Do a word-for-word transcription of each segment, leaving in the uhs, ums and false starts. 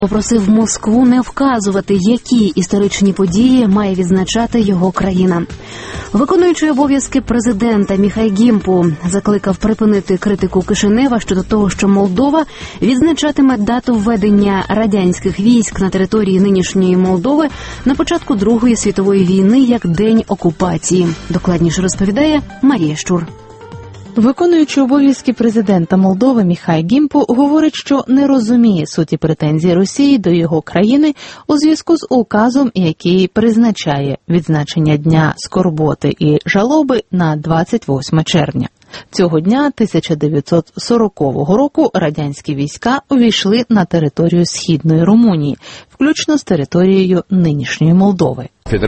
Попросив Москву не вказувати, які історичні події має відзначати його країна. Виконуючий обов'язки президента Міхай Гімпу закликав припинити критику Кишинева щодо того, що Молдова відзначатиме дату введення радянських військ на території нинішньої Молдови на початку Другої світової війни як День окупації. Докладніше розповідає Марія Щур. Виконуючий обов'язки президента Молдови Міхай Гімпу говорить, що не розуміє суті претензій Росії до його країни у зв'язку з указом, який призначає відзначення Дня скорботи і жалоби на двадцять восьме червня. Цього дня тисяча дев'ятсот сорокового року радянські війська увійшли на територію Східної Румунії, включно з територією нинішньої Молдови.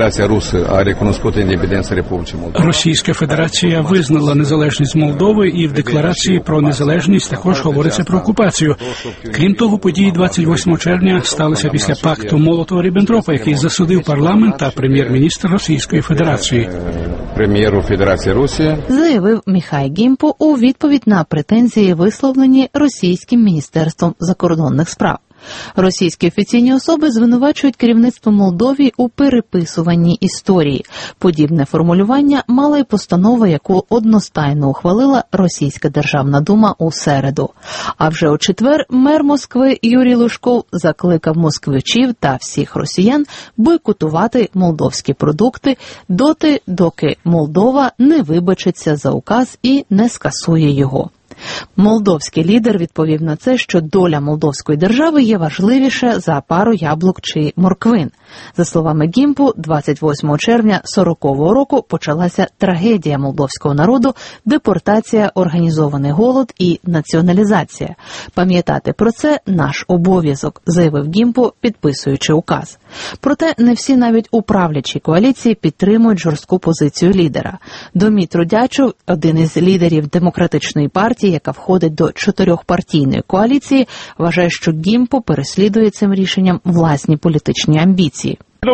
Російська Федерація визнала незалежність Молдови, і в декларації про незалежність також говориться про окупацію. Крім того, події двадцять восьмого червня сталися після пакту Молотова-Ріббентропа, який засудив парламент та прем'єр-міністр Російської Федерації. Прем'єру Федерації Росії заявив Міхай Гімпу у відповідь на претензії, висловлені російським міністерством закордонних справ. Російські офіційні особи звинувачують керівництво Молдові у переписуванні історії. Подібне формулювання мала й постанова, яку одностайно ухвалила Російська Державна Дума у середу. А вже у четвер мер Москви Юрій Лужков закликав москвичів та всіх росіян бойкотувати молдовські продукти доти, доки Молдова не вибачиться за указ і не скасує його. Молдовський лідер відповів на це, що доля молдовської держави є важливіша за пару яблук чи морквин. За словами Гімпу, двадцять восьмого червня сорокового року почалася трагедія молдовського народу, депортація, організований голод і націоналізація. Пам'ятати про це – наш обов'язок, заявив Гімпу, підписуючи указ. Проте не всі навіть у правлячій коаліції підтримують жорстку позицію лідера. Домітру Дячов, один із лідерів Демократичної партії, яка входить до чотирьохпартійної коаліції, вважає, що Гімпу переслідує цим рішенням власні політичні амбіції.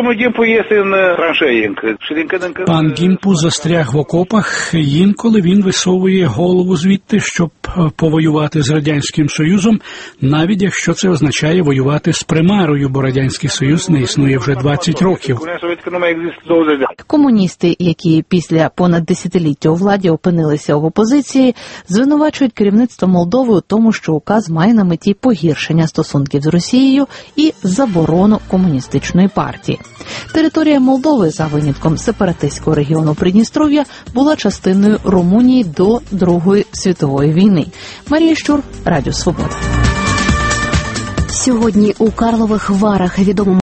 Пан Гімпу застряг в окопах, інколи він висовує голову звідти, щоб повоювати з Радянським Союзом, навіть якщо це означає воювати з примарою, бо Радянський Союз не існує вже двадцять років. Комуністи, які після понад десятиліття у владі опинилися в опозиції, звинувачують керівництво Молдови у тому, що указ має на меті погіршення стосунків з Росією і заборону комуністичної партії. Територія Молдови, за винятком сепаратистського регіону Придністров'я, була частиною Румунії до Другої світової війни. Марія Щур, Радіо Свобода. Сьогодні у Карлових Варах відомо